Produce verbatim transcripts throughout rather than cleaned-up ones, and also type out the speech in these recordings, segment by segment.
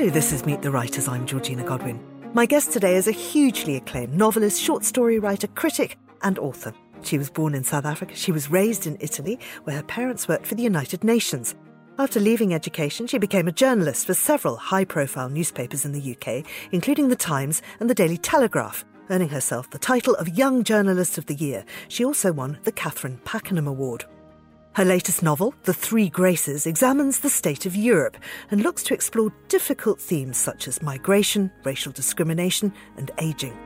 Hello, this is Meet the Writers. I'm Georgina Godwin. My guest today is a hugely acclaimed novelist, short story writer, critic and author. She was born in South Africa. She was raised in Italy, where her parents worked for the United Nations. After leaving education, she became a journalist for several high-profile newspapers in the U K, including The Times and The Daily Telegraph, earning herself the title of Young Journalist of the Year. She also won the Catherine Pakenham Award. Her latest novel, The Three Graces, examines the state of Europe and looks to explore difficult themes such as migration, racial discrimination and ageing.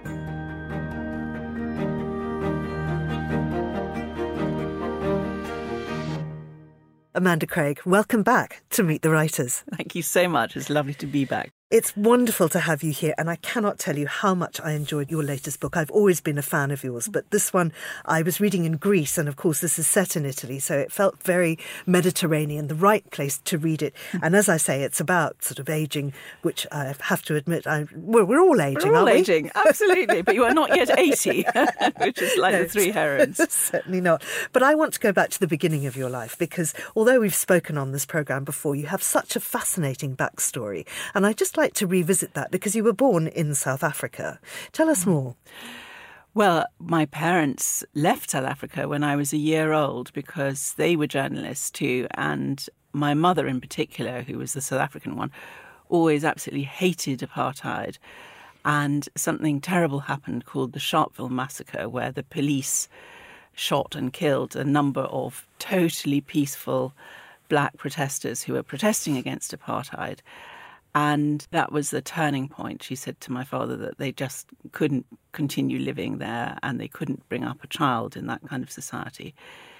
Amanda Craig, welcome back to Meet the Writers. Thank you so much. It's lovely to be back. It's wonderful to have you here, and I cannot tell you how much I enjoyed your latest book. I've always been a fan of yours, but this one I was reading in Greece, and of course this is set in Italy, so it felt very Mediterranean, the right place to read it. And as I say, it's about sort of ageing, which I have to admit, I, well, we're all aging, We're all aren't we? aging, absolutely, but you are not yet eighty, which is like No, the three herons. Certainly not. But I want to go back to the beginning of your life, because although we've spoken on this programme before, you have such a fascinating backstory, and I just like to revisit that because you were born in South Africa. Tell us more. Well, my parents left South Africa when I was a year old because they were journalists too, and my mother in particular, who was the South African one, always absolutely hated apartheid. And something terrible happened called the Sharpeville Massacre, where the police shot and killed a number of totally peaceful black protesters who were protesting against apartheid. And that was the turning point. She said to my father that they just couldn't continue living there and they couldn't bring up a child in that kind of society.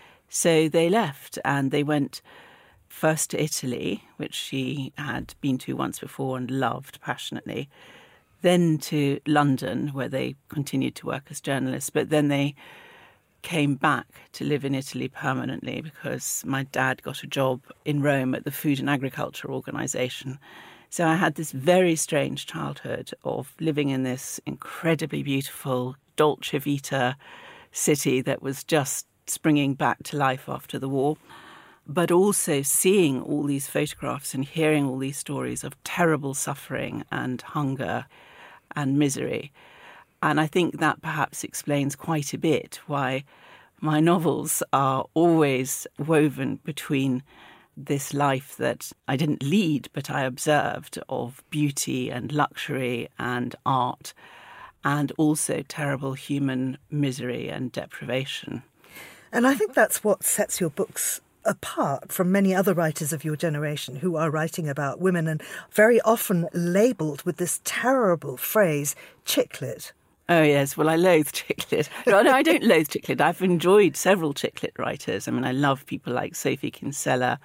So they left and they went first to Italy, which she had been to once before and loved passionately, then to London, where they continued to work as journalists, but then they came back to live in Italy permanently because my dad got a job in Rome at the Food and Agriculture Organisation. So I had this very strange childhood of living in this incredibly beautiful Dolce Vita city that was just springing back to life after the war, but also seeing all these photographs and hearing all these stories of terrible suffering and hunger and misery. And I think that perhaps explains quite a bit why my novels are always woven between this life that I didn't lead, but I observed, of beauty and luxury and art, and also terrible human misery and deprivation. And I think that's what sets your books apart from many other writers of your generation who are writing about women and very often labelled with this terrible phrase, chick lit. Oh, yes. Well, I loathe chick lit. No, no, I don't loathe chick lit. I've enjoyed several chick lit writers. I mean, I love people like Sophie Kinsella,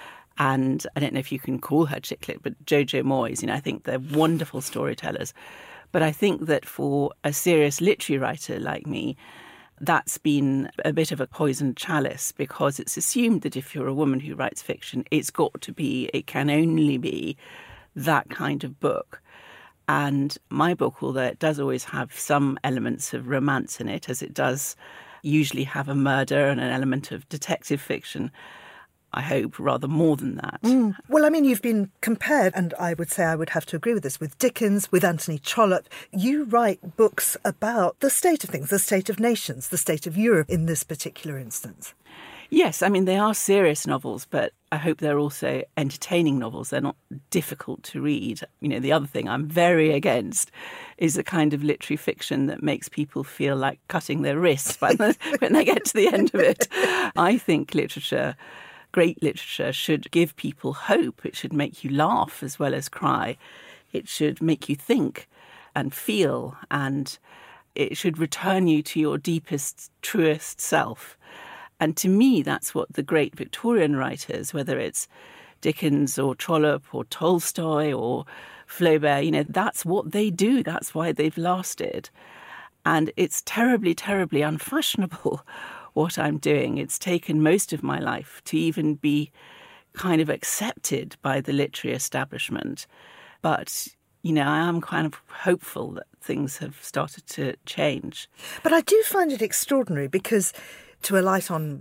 and I don't know if you can call her chick lit, but Jojo Moyes. You know, I think they're wonderful storytellers. But I think that for a serious literary writer like me, that's been a bit of a poisoned chalice, because it's assumed that if you're a woman who writes fiction, it's got to be, it can only be that kind of book. And my book, although it does always have some elements of romance in it, as it does usually have a murder and an element of detective fiction, I hope rather more than that. Mm. Well, I mean, you've been compared, and I would say I would have to agree with this, with Dickens, with Anthony Trollope. You write books about the state of things, the state of nations, the state of Europe in this particular instance. Yes, I mean, they are serious novels, but I hope they're also entertaining novels. They're not difficult to read. You know, the other thing I'm very against is the kind of literary fiction that makes people feel like cutting their wrists by the, when they get to the end of it. I think literature, great literature, should give people hope. It should make you laugh as well as cry. It should make you think and feel, and it should return you to your deepest, truest self. And to me, that's what the great Victorian writers, whether it's Dickens or Trollope or Tolstoy or Flaubert, you know, that's what they do. That's why they've lasted. And it's terribly, terribly unfashionable what I'm doing. It's taken most of my life to even be kind of accepted by the literary establishment. But, you know, I am kind of hopeful that things have started to change. But I do find it extraordinary because, to alight on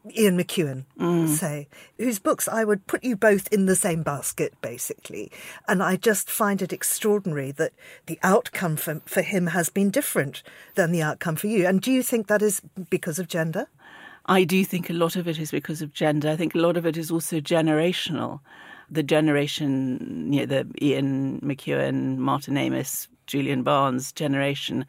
Ian McEwan, Mm. say, whose books I would put you both in the same basket, basically. And I just find it extraordinary that the outcome for, for him has been different than the outcome for you. And do you think that is because of gender? I do think a lot of it is because of gender. I think a lot of it is also generational. The generation, you know, the Ian McEwan, Martin Amis, Julian Barnes generation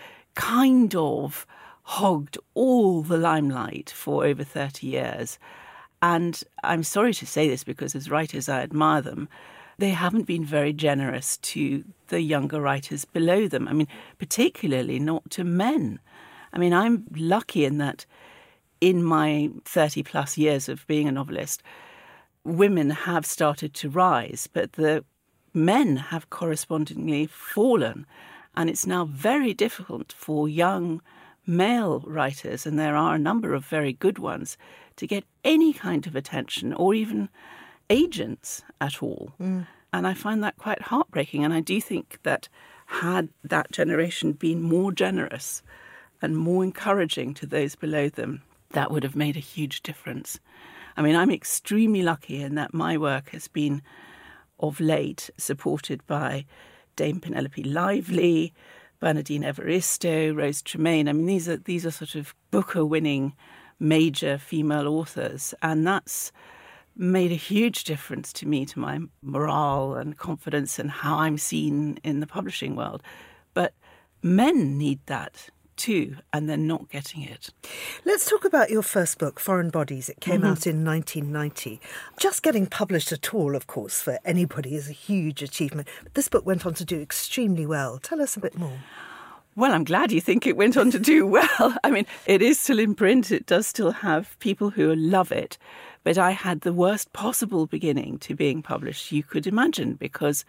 kind of hogged all the limelight for over thirty years. And I'm sorry to say this because as writers I admire them. They haven't been very generous to the younger writers below them. I mean, particularly not to men. I mean, I'm lucky in that in my thirty plus years of being a novelist, women have started to rise, but the men have correspondingly fallen. And it's now very difficult for young male writers, and there are a number of very good ones, to get any kind of attention or even agents at all. Mm. And I find that quite heartbreaking. And I do think that had that generation been more generous and more encouraging to those below them, that would have made a huge difference. I mean, I'm extremely lucky in that my work has been, of late, supported by Dame Penelope Lively, Bernardine Evaristo, Rose Tremaine. I mean, these are these are sort of Booker-winning major female authors, and that's made a huge difference to me, to my morale and confidence and how I'm seen in the publishing world. But men need that too, and they're not getting it. Let's talk about your first book, Foreign Bodies. It came mm-hmm. out in nineteen ninety. Just getting published at all, of course, for anybody is a huge achievement. But this book went on to do extremely well. Tell us a bit more. Well, I'm glad you think it went on to do well. I mean, it is still in print. It does still have people who love it. But I had the worst possible beginning to being published you could imagine, because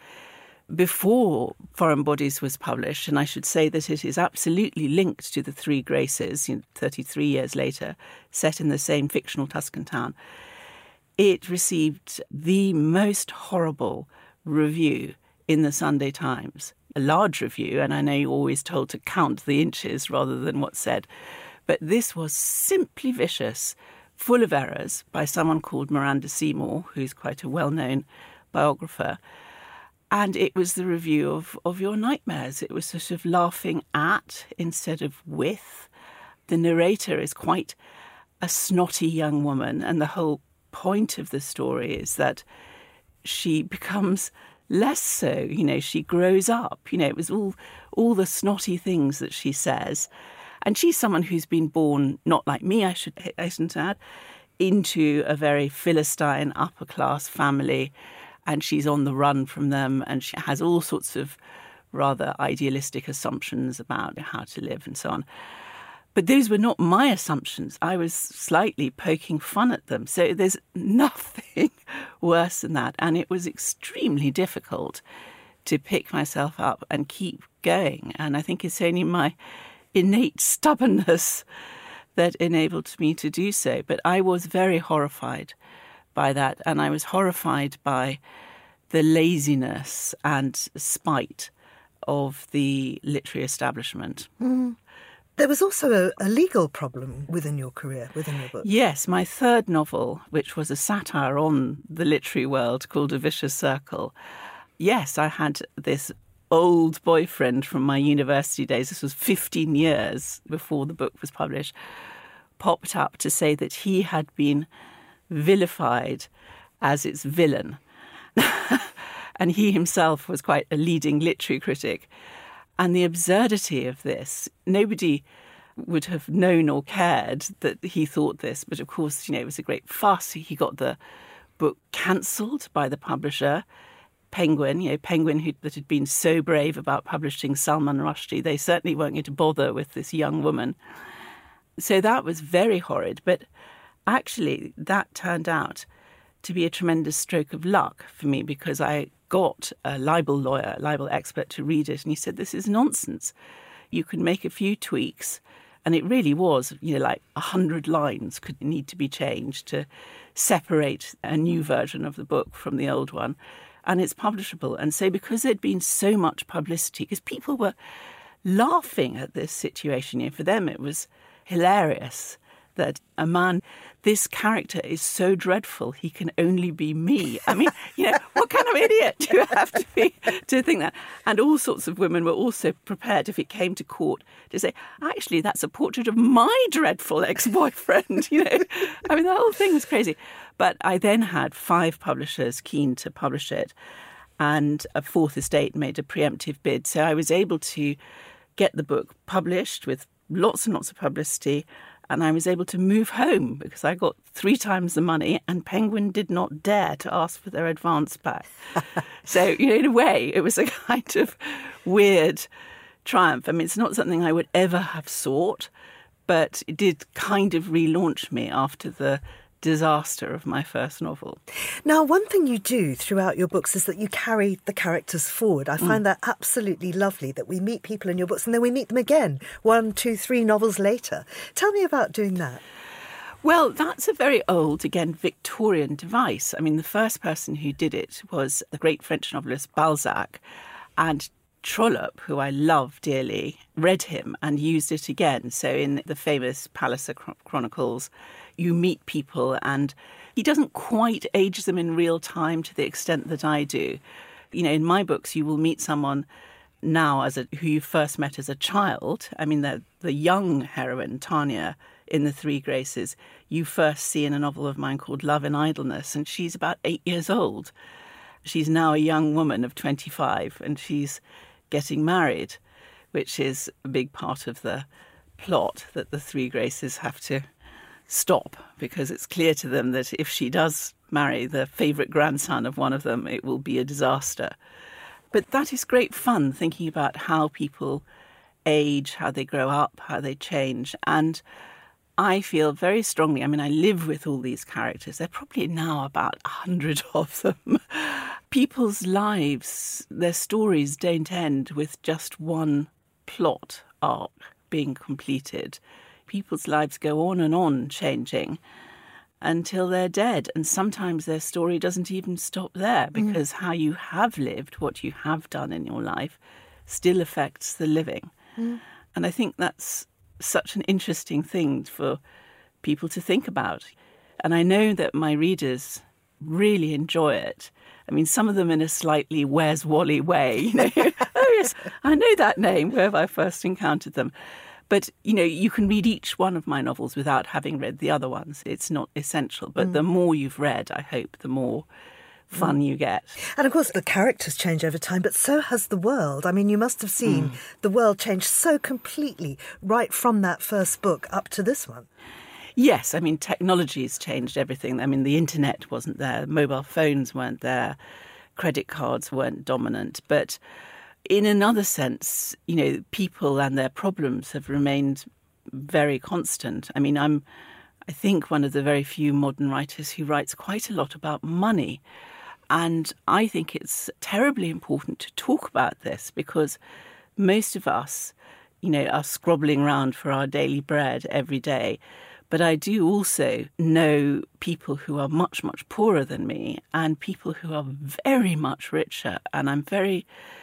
before Foreign Bodies was published, and I should say that it is absolutely linked to The Three Graces, you know, thirty-three years later, set in the same fictional Tuscan town, it received the most horrible review in the Sunday Times. A large review, and I know you're always told to count the inches rather than what's said. But this was simply vicious, full of errors, by someone called Miranda Seymour, who's quite a well-known biographer. And it was the review of, of your nightmares. It was sort of laughing at instead of with. The narrator is quite a snotty young woman, and the whole point of the story is that she becomes less so. You know, she grows up. You know, it was all all the snotty things that she says. And she's someone who's been born, not like me, I should hasten to add, into a very Philistine upper-class family, and she's on the run from them, and she has all sorts of rather idealistic assumptions about how to live and so on. But those were not my assumptions. I was slightly poking fun at them. So there's nothing worse than that. And it was extremely difficult to pick myself up and keep going. And I think it's only my innate stubbornness that enabled me to do so. But I was very horrified by that. And I was horrified by the laziness and spite of the literary establishment. Mm. There was also a, a legal problem within your career, within your book. Yes, my third novel, which was a satire on the literary world called A Vicious Circle. Yes, I had this old boyfriend from my university days, this was fifteen years before the book was published, popped up to say that he had been vilified as its villain. And he himself was quite a leading literary critic. And the absurdity of this, nobody would have known or cared that he thought this. But of course, you know, it was a great fuss. He got the book cancelled by the publisher, Penguin, you know, Penguin who, that had been so brave about publishing Salman Rushdie. They certainly weren't going to bother with this young woman. So that was very horrid. But actually, that turned out to be a tremendous stroke of luck for me, because I got a libel lawyer, a libel expert, to read it, and he said, this is nonsense. You can make a few tweaks, and it really was, you know, like a hundred lines could need to be changed to separate a new version of the book from the old one, and it's publishable. And so because there'd been so much publicity, because people were laughing at this situation, you know, for them it was hilarious that a man, this character is so dreadful, he can only be me. I mean, you know, what kind of idiot do you have to be to think that? And all sorts of women were also prepared, if it came to court, to say, actually, that's a portrait of my dreadful ex-boyfriend, you know. I mean, the whole thing was crazy. But I then had five publishers keen to publish it, and a fourth estate made a preemptive bid. So I was able to get the book published with lots and lots of publicity, and I was able to move home because I got three times the money, and Penguin did not dare to ask for their advance back. So, you know, in a way, it was a kind of weird triumph. I mean, it's not something I would ever have sought, but it did kind of relaunch me after the disaster of my first novel. Now, one thing you do throughout your books is that you carry the characters forward. I find mm. that absolutely lovely, that we meet people in your books and then we meet them again, one, two, three novels later. Tell me about doing that. Well, that's a very old, again, Victorian device. I mean, the first person who did it was the great French novelist Balzac, and Trollope, who I love dearly, read him and used it again. So in the famous Palliser Chronicles, you meet people and he doesn't quite age them in real time to the extent that I do. You know, in my books, you will meet someone now as a, who you first met as a child. I mean, the, the young heroine, Tanya, in The Three Graces, you first see in a novel of mine called Love in Idleness, and she's about eight years old. She's now a young woman of twenty-five, and she's getting married, which is a big part of the plot, that the Three Graces have to stop, because it's clear to them that if she does marry the favourite grandson of one of them, it will be a disaster. But that is great fun, thinking about how people age, how they grow up, how they change. And I feel very strongly, I mean, I live with all these characters. There are probably now about a hundred of them. People's lives, their stories don't end with just one plot arc being completed. People's lives go on and on changing until they're dead. And sometimes their story doesn't even stop there, because mm. how you have lived, what you have done in your life, still affects the living. Mm. And I think that's such an interesting thing for people to think about. And I know that my readers really enjoy it. I mean, some of them in a slightly Where's Wally way. You know, oh yes, I know that name, where have I first encountered them? But, you know, you can read each one of my novels without having read the other ones. It's not essential. But mm. the more you've read, I hope, the more fun mm. you get. And, of course, the characters change over time, but so has the world. I mean, you must have seen mm. the world change so completely right from that first book up to this one. Yes, I mean, technology has changed everything. I mean, the internet wasn't there, mobile phones weren't there, credit cards weren't dominant. But in another sense, you know, people and their problems have remained very constant. I mean, I'm, I think, one of the very few modern writers who writes quite a lot about money. And I think it's terribly important to talk about this, because most of us, you know, are scrobbling around for our daily bread every day. But I do also know people who are much, much poorer than me, and people who are very much richer. And I'm very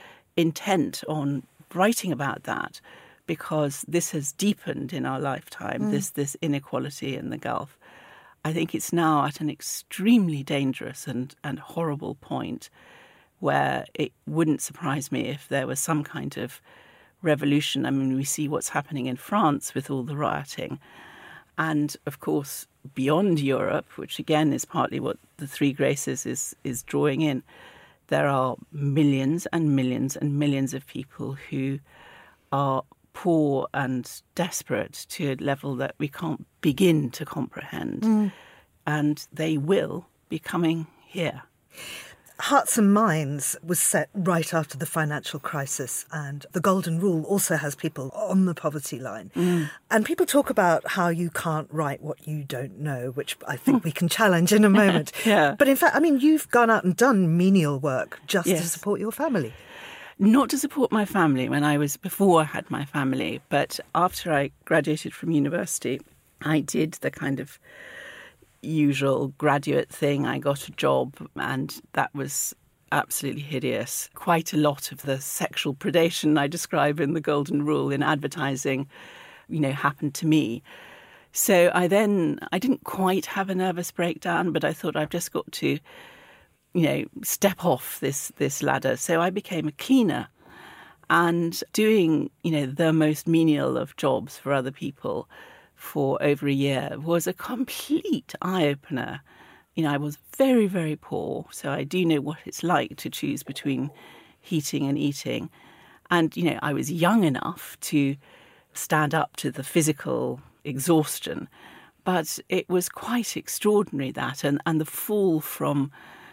intent on writing about that, because this has deepened in our lifetime, mm. this this inequality in the Gulf. I think it's now at an extremely dangerous and, and horrible point where it wouldn't surprise me if there was some kind of revolution. I mean, we see what's happening in France with all the rioting. And, of course, beyond Europe, which again is partly what The Three Graces is, is drawing in, there are millions and millions and millions of people who are poor and desperate to a level that we can't begin to comprehend. Mm. And they will be coming here. Hearts and Minds was set right after the financial crisis, and The Golden Rule also has people on the poverty line. Mm. And people talk about how you can't write what you don't know, which I think we can challenge in a moment. Yeah. But in fact, I mean, you've gone out and done menial work just yes. to support your family. Not to support my family when I was, before I had my family, but after I graduated from university, I did the kind of usual graduate thing. I got a job, and that was absolutely hideous. Quite a lot of the sexual predation I describe in The Golden Rule in advertising, you know, happened to me. So I then, I didn't quite have a nervous breakdown, but I thought I've just got to, you know, step off this, this ladder. So I became a cleaner and doing, you know, the most menial of jobs for other people for over a year was a complete eye-opener. You know, I was very, very poor, so I do know what it's like to choose between heating and eating. And, you know, I was young enough to stand up to the physical exhaustion, but it was quite extraordinary, that, and, and the fall from,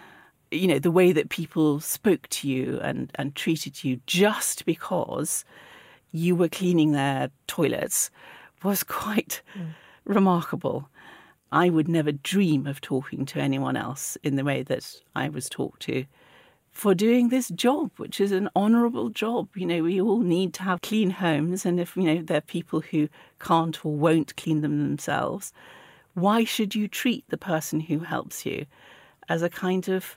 you know, the way that people spoke to you and, and treated you just because you were cleaning their toilets was quite mm. remarkable. I would never dream of talking to anyone else in the way that I was talked to for doing this job, which is an honourable job. You know, we all need to have clean homes, and if, you know, there are people who can't or won't clean them themselves, why should you treat the person who helps you as a kind of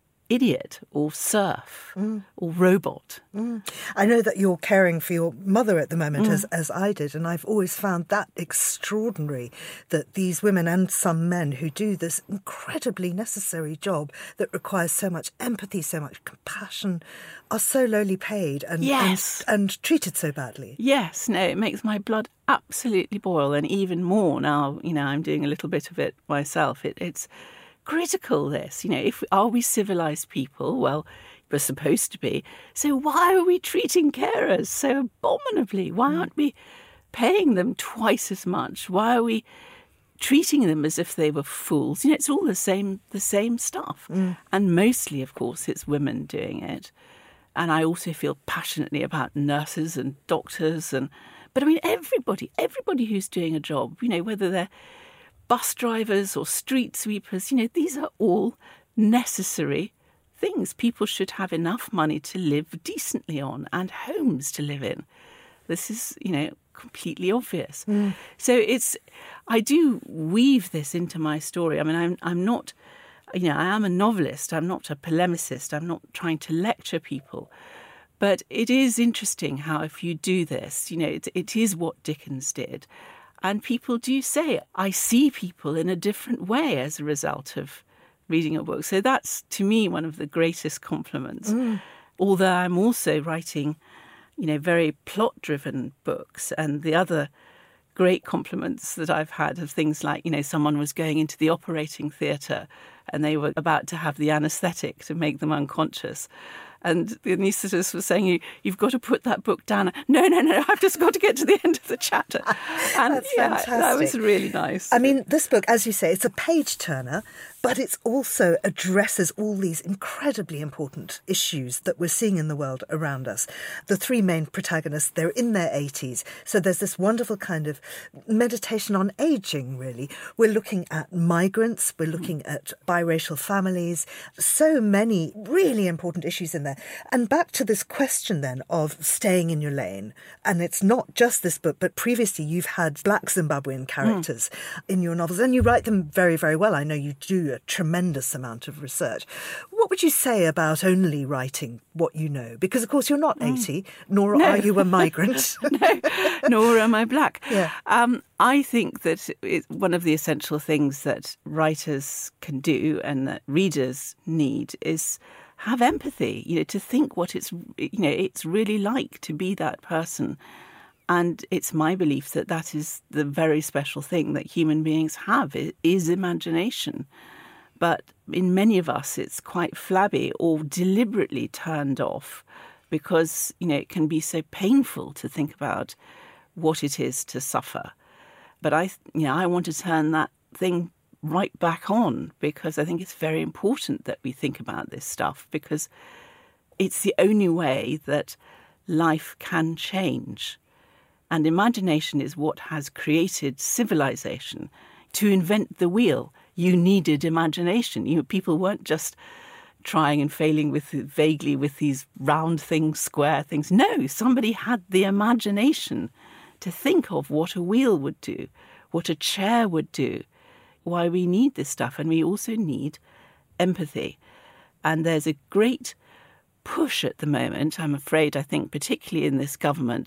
idiot or serf mm. or robot? Mm. I know that you're caring for your mother at the moment, mm. as, as I did, and I've always found that extraordinary, that these women and some men who do this incredibly necessary job that requires so much empathy, so much compassion, are so lowly paid and, yes. and, and treated so badly. Yes, no, it makes my blood absolutely boil, and even more now, you know, I'm doing a little bit of it myself. It, it's critical, this, you know, if are we civilised people? Well, we're supposed to be. So why are we treating carers so abominably? Why aren't we paying them twice as much? Why are we treating them as if they were fools? You know, it's all the same, the same stuff. Mm. And mostly, of course, it's women doing it. And I also feel passionately about nurses and doctors, and but I mean everybody, everybody who's doing a job, you know, whether they're bus drivers or street sweepers, you know, these are all necessary things. People should have enough money to live decently on and homes to live in. This is, you know, completely obvious. Mm. So it's, I do weave this into my story. I mean, I'm, I'm not, you know, I am a novelist. I'm not a polemicist. I'm not trying to lecture people. But it is interesting how if you do this, you know, it, it is what Dickens did. And people do say, I see people in a different way as a result of reading a book. So that's, to me, one of the greatest compliments. Mm. Although I'm also writing, you know, very plot-driven books. And the other great compliments that I've had of things like, you know, someone was going into the operating theatre and they were about to have the anaesthetic to make them unconscious. And the anaesthetist was saying, you, you've got to put that book down. No, no, no, I've just got to get to the end of the chapter. And That's yeah, fantastic. That was really nice. I mean, this book, as you say, it's a page-turner, but it also addresses all these incredibly important issues that we're seeing in the world around us. The three main protagonists, they're in their eighties. So there's this wonderful kind of meditation on ageing, really. We're looking at migrants, we're looking mm. at biracial families, so many really important issues in there. And back to this question then of staying in your lane. And it's not just this book, but previously you've had black Zimbabwean characters mm. in your novels, and you write them very, very well. I know you do a tremendous amount of research. What would you say about only writing what you know? Because, of course, you're not eighty, nor no. are you a migrant. No, nor am I black. Yeah. Um, I think that it's one of the essential things that writers can do and that readers need is have empathy, you know, to think what it's, you know, it's really like to be that person. And it's my belief that that is the very special thing that human beings have, is imagination. But in many of us, it's quite flabby or deliberately turned off because, you know, it can be so painful to think about what it is to suffer. But I, you know, I want to turn that thing right back on because I think it's very important that we think about this stuff because it's the only way that life can change. And imagination is what has created civilization. To invent the wheel, you needed imagination. You know, people weren't just trying and failing with vaguely with these round things, square things. No, somebody had the imagination to think of what a wheel would do, what a chair would do, why we need this stuff. And we also need empathy. And there's a great push at the moment, I'm afraid, I think, particularly in this government,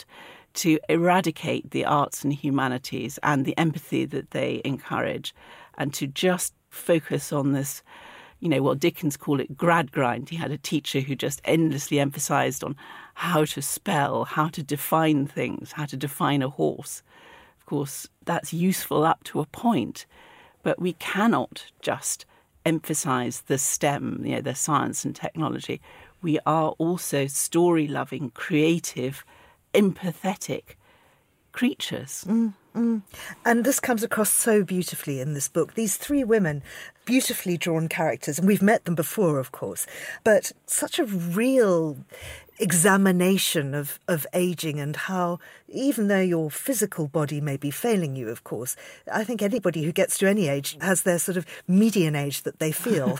to eradicate the arts and humanities and the empathy that they encourage, and to just focus on this, you know, what Dickens called it grad grind. He had a teacher who just endlessly emphasised on how to spell, how to define things, how to define a horse. Of course, that's useful up to a point, but we cannot just emphasise the STEM, you know, the science and technology. We are also story-loving, creative, empathetic creatures. Mm, mm. And this comes across so beautifully in this book. These three women, beautifully drawn characters, and we've met them before, of course, but such a real examination of, of ageing and how, even though your physical body may be failing you, of course, I think anybody who gets to any age has their sort of median age that they feel.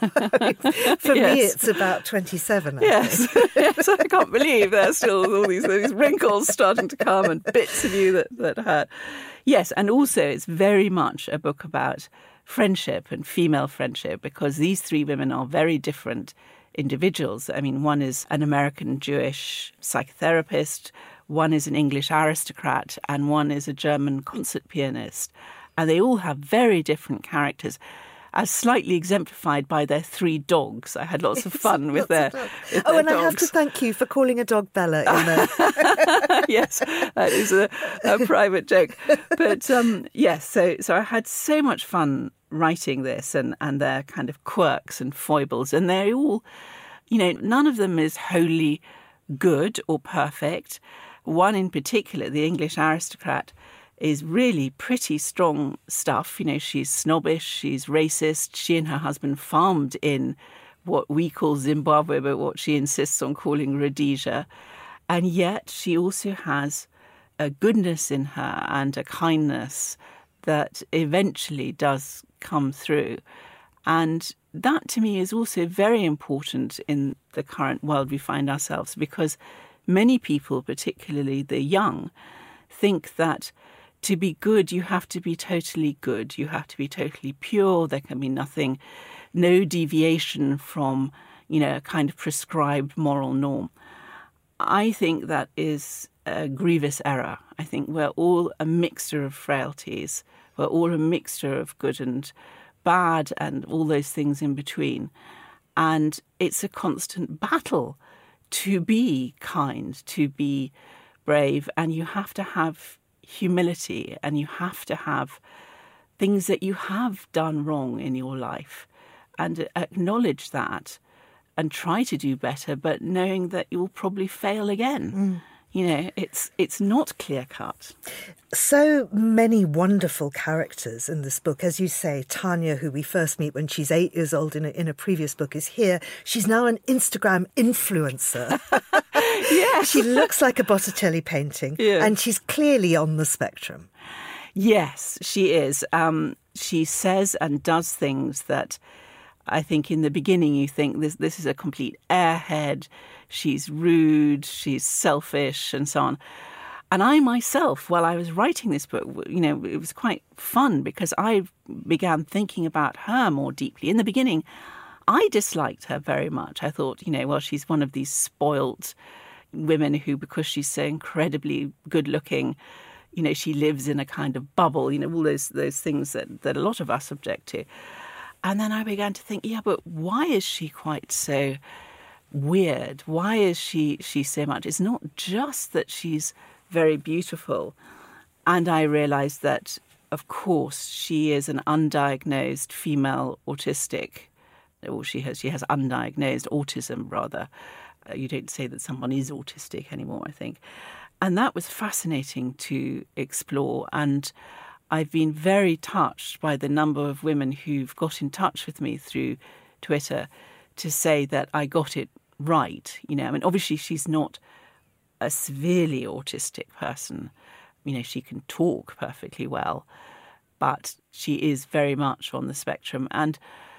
For yes. me, it's about twenty-seven. I yes. think. Yes, I can't believe there's still all these, these wrinkles starting to come and bits of you that, that hurt. Yes, and also it's very much a book about friendship and female friendship, because these three women are very different individuals. I mean, one is an American Jewish psychotherapist, one is an English aristocrat, and one is a German concert pianist. And they all have very different characters, as slightly exemplified by their three dogs. I had lots of fun with their, with Oh, their and dogs. I have to thank you for calling a dog Bella in there. Yes, that is a, a private joke. But um, yes, so so I had so much fun writing this and, and their kind of quirks and foibles. And they're all, you know, none of them is wholly good or perfect. One in particular, the English aristocrat, is really pretty strong stuff. You know, she's snobbish, she's racist. She and her husband farmed in what we call Zimbabwe, but what she insists on calling Rhodesia. And yet she also has a goodness in her and a kindness that eventually does come through. And that to me is also very important in the current world we find ourselves, because many people, particularly the young, think that to be good, you have to be totally good. You have to be totally pure. There can be nothing, no deviation from, you know, a kind of prescribed moral norm. I think that is a grievous error. I think we're all a mixture of frailties. We're all a mixture of good and bad and all those things in between. And it's a constant battle to be kind, to be brave, and you have to have humility, and you have to have things that you have done wrong in your life and acknowledge that and try to do better, but knowing that you'll probably fail again. Mm. You know, it's it's not clear-cut. So many wonderful characters in this book. As you say, Tanya, who we first meet when she's eight years old in a, in a previous book, is here. She's now an Instagram influencer. Yes. She looks like a Botticelli painting, yeah. and she's clearly on the spectrum. Yes, she is. Um, she says and does things that I think in the beginning you think this this is a complete airhead. She's rude, she's selfish, and so on. And I myself, while I was writing this book, you know, it was quite fun because I began thinking about her more deeply. In the beginning, I disliked her very much. I thought, you know, well, she's one of these spoilt women who, because she's so incredibly good looking, you know, she lives in a kind of bubble, you know, all those those things that, that a lot of us object to. And then I began to think, yeah, but why is she quite so weird? Why is she she so much? It's not just that she's very beautiful. And I realised that, of course, she is an undiagnosed female autistic, or she has she has undiagnosed autism, rather. Uh, you don't say that someone is autistic anymore, I think. And that was fascinating to explore. And I've been very touched by the number of women who've got in touch with me through Twitter to say that I got it right. You know, I mean, obviously she's not a severely autistic person. You know, she can talk perfectly well, but she is very much on the spectrum. And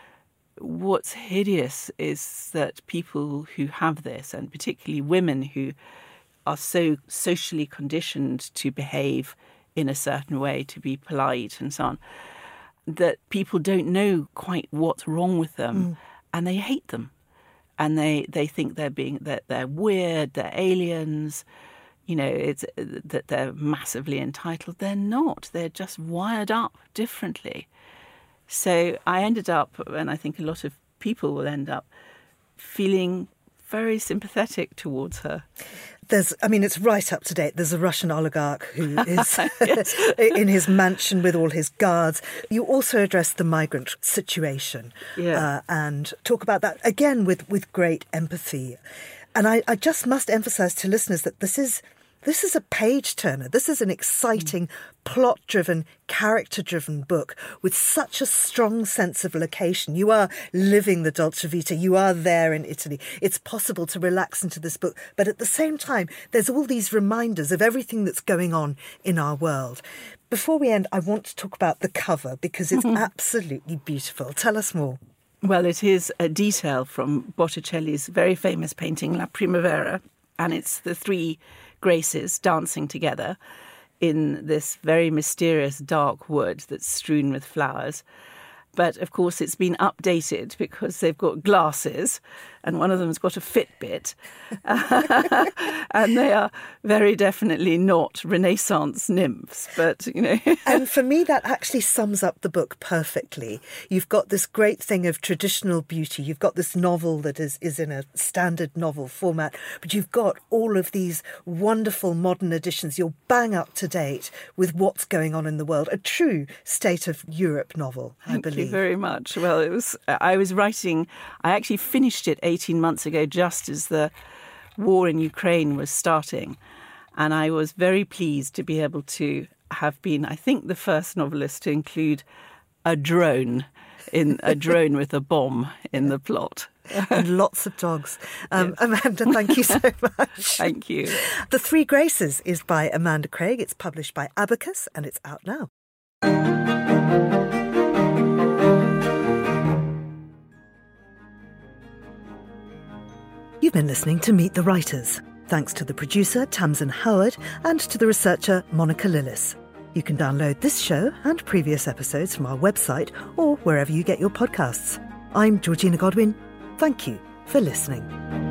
what's hideous is that people who have this, and particularly women who are so socially conditioned to behave in a certain way, to be polite and so on, that people don't know quite what's wrong with them, mm. and they hate them. And they, they think they're being that they're, they're weird, they're aliens, you know, it's that they're massively entitled. They're not. They're just wired up differently. So I ended up, and I think a lot of people will end up, feeling very sympathetic towards her. There's, I mean, it's right up to date. There's a Russian oligarch who is in his mansion with all his guards. You also address the migrant situation yeah. uh, and talk about that, again, with, with great empathy. And I, I just must emphasise to listeners that this is this is a page-turner. This is an exciting, mm. plot-driven, character-driven book with such a strong sense of location. You are living the Dolce Vita. You are there in Italy. It's possible to relax into this book. But at the same time, there's all these reminders of everything that's going on in our world. Before we end, I want to talk about the cover because it's mm-hmm. absolutely beautiful. Tell us more. Well, it is a detail from Botticelli's very famous painting, La Primavera, and it's the three Graces dancing together in this very mysterious dark wood that's strewn with flowers. But, of course, it's been updated because they've got glasses and one of them's got a Fitbit. And they are very definitely not Renaissance nymphs, but, you know. And for me, that actually sums up the book perfectly. You've got this great thing of traditional beauty. You've got this novel that is, is in a standard novel format, but you've got all of these wonderful modern editions. You're bang up to date with what's going on in the world. A true State of Europe novel, I Thank believe. Thank you very much. Well, it was. I was writing, I actually finished it eighteen months ago, just as the war in Ukraine was starting. And I was very pleased to be able to have been, I think, the first novelist to include a drone, in a drone with a bomb in the plot. And lots of dogs. Um, yes. Amanda, thank you so much. Thank you. The Three Graces is by Amanda Craig. It's published by Abacus and it's out now. You've been listening to Meet the Writers. Thanks to the producer, Tamsin Howard, and to the researcher, Monica Lillis. You can download this show and previous episodes from our website or wherever you get your podcasts. I'm Georgina Godwin. Thank you for listening.